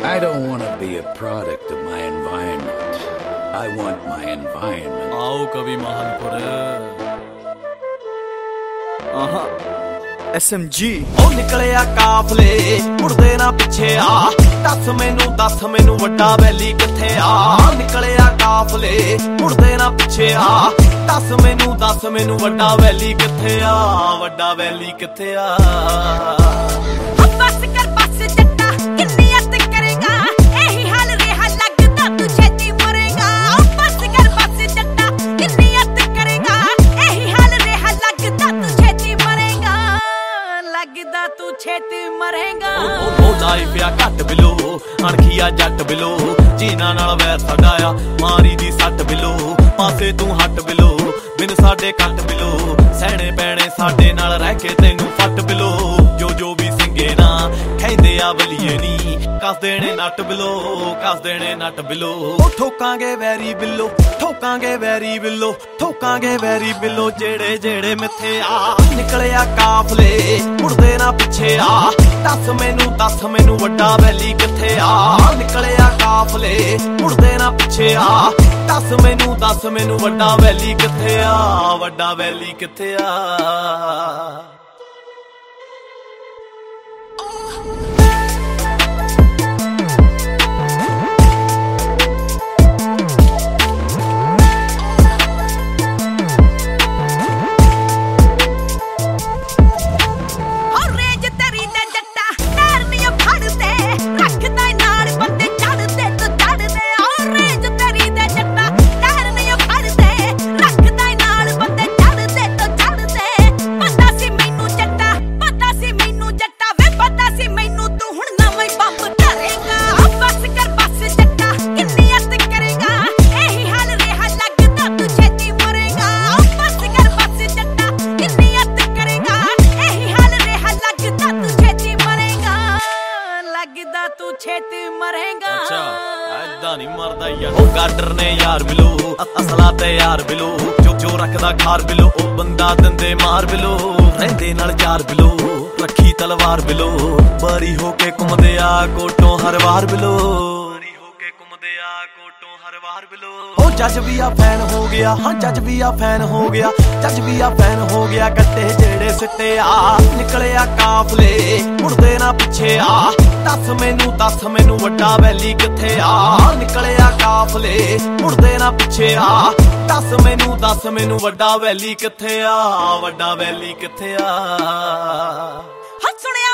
I don't want to be a product of my environment. I want my environment. आओ कभी Mahanpur SMG ਉਹ ਨਿਕਲਿਆ ਕਾਫਲੇ ਮੁੜਦੇ ਨਾ ਪਿੱਛੇ ਆ ਦੱਸ ਮੈਨੂੰ ਵੱਡਾ ਵੈਲੀ ਕਿੱਥੇ ਆ ਨਿਕਲਿਆ ਕਾਫਲੇ ਮੁੜਦੇ ਨਾ ਪਿੱਛੇ ਆ ਦੱਸ ਮੈਨੂੰ ਵੱਡਾ ਵੈਲੀ ਕਿੱਥੇ ਆ ਵੱਡਾ ਵੈਲੀ ਕਿੱਥੇ ਆ ਬਸ ਕਰ ਬਸ ਜੱਟਾ ਕਿੰਨੀ ਅੱਤ ਕਰੇਗਾ ਇਹੀ ਹਾਲ ਰਿਹਾ ਲੱਗਦਾ ਤੂੰ ਛੇਤੀ ਮਰੇਗਾ ਬਸ ਕਰ ਬਸ ਜੱਟਾ ਕਿੰਨੀ ਅੱਤ ਕਰੇਗਾ ਇਹੀ ਹਾਲ ਰਿਹਾ ਲੱਗਦਾ ਤੂੰ ਛੇਤੀ ਮਰੇਗਾ ਲੱਗਦਾ ਤੂੰ ਛੇਤੀ ਮਰੇਗਾ ਉਹ ਲਾਈਫ ਆ ਘੱਟ ਬਿਲੋ ਅਣਖੀਆ ਜੱਟ ਬਿਲੋ ਜੀਨਾ ਨਾਲ ਵੈਰ ਸਾਡਾ ਆ ਮਾਰੀ ਦੀ ਸੱਟ ਬਿਲੋ ਪਾਸੇ ਤੂੰ ਹੱਟ ਬਿਲੋ ਬਿਨ ਸਾਡੇ ਕੱਟ ਬਿਲੋ ਸਹਿਣੇ ਪੈਣੇ ਸਾਡੇ ਨਾਲ ਰਹਿ ਕੇ ਤੈਨੂੰ ਫੱਟ ਬਿਲੋ ਜੋ ਵੀ ਸਿੰਗੇ ਨਾ ਕਹਿੰਦੇ ਆ ਬਲੀਏ ਨੀ ਕੱਸ ਦੇਣੇ ਨੱਟ ਬਿਲੋ ਉਹ ਠੋਕਾਂਗੇ ਵੈਰੀ ਬਿੱਲੋ ਜਿਹੜੇ ਮਿੱਥੇ ਆ ਨਿਕਲਿਆ ਕਾਫਲੇ ਮੁੜਦੇ ਨਾ ਪਿੱਛੇ ਆ ਦੱਸ ਮੈਨੂੰ ਵੱਡਾ ਵੈਲੀ ਕਿੱਥੇ ਆ ਨਿਕਲਿਆ ਕਾਫਲੇ ਮੁੜਦੇ ਨਾ ਪਿੱਛੇ ਆ ਦੱਸ ਮੈਨੂੰ ਵੱਡਾ ਵੈਲੀ ਕਿੱਥੇ ਆ ਵੱਡਾ ਵੈਲੀ ਕਿੱਥੇ ਆ ਤੂੰ ਛੇਤੀ ਮਰੇਗਾ ਅੱਛਾ ਐਦਾਂ ਨਹੀਂ ਮਰਦਾ ਯਾਰ ਉਹ ਗਾਡਰ ਨੇ ਯਾਰ ਬਿਲੋ ਅਸਲਾ ਤੇ ਯਾਰ ਬਿਲੋ ਜੋ ਰੱਖਦਾ ਖਾਰ ਬਿਲੋ ਉਹ ਬੰਦਾ ਦੰਦੇ ਮਾਰ ਬਿਲੋ ਰਹਿੰਦੇ ਨਾਲ ਯਾਰ ਬਿਲੋ ਰੱਖੀ ਤਲਵਾਰ ਬਿਲੋ ਬਰੀ ਹੋ ਕੇ ਘੁੰਮਦੇ ਆ ਕੋਟੋਂ ਹਰ ਵਾਰ ਬਿਲੋ ਉਹ ਜੱਜ ਵੀ ਆ ਫੈਨ ਹੋ ਗਿਆ ਹਾਂ ਜੱਜ ਵੀ ਆ ਫੈਨ ਹੋ ਗਿਆ ਕੱਟੇ ਜਿਹੜੇ ਸਿੱਟੇ ਆ ਨਿਕਲਿਆ ਕਾਫਲੇ ਮੁੜਦੇ ਨਾ ਪਿੱਛੇ ਆ ਦੱਸ ਮੈਨੂੰ ਵੱਡਾ ਵੈਲੀ ਕਿੱਥੇ ਆ ਨਿਕਲਿਆ ਕਾਫਲੇ ਮੁੜਦੇ ਨਾ ਪਿੱਛੇ ਆ ਦੱਸ ਮੈਨੂੰ ਵੱਡਾ ਵੈਲੀ ਕਿੱਥੇ ਆ ਵੱਡਾ ਵੈਲੀ ਕਿੱਥੇ ਆ ਸੁਣਿਆ